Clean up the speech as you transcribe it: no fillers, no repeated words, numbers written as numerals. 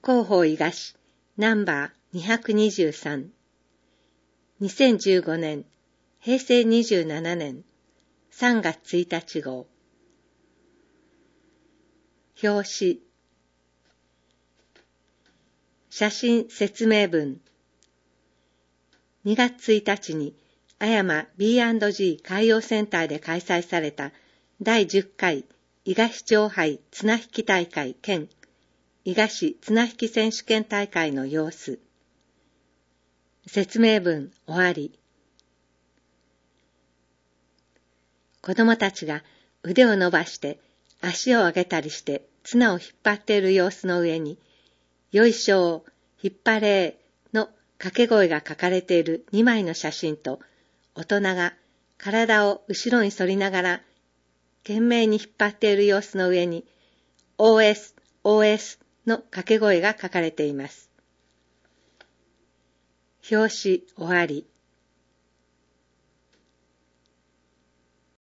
広報伊賀市ナンバー223 2015年平成27年3月1日号表紙写真説明文2月1日に阿山 B&G 海洋センターで開催された第10回伊賀市長杯綱引き大会兼伊賀市綱引き選手権大会の様子。説明文終わり。子供たちが腕を伸ばして足を上げたりして綱を引っ張っている様子の上に、よいしょ引っ張れの掛け声が書かれている2枚の写真と、大人が体を後ろに反りながら懸命に引っ張っている様子の上に、OS、OS の掛け声が書かれています。表紙終わり。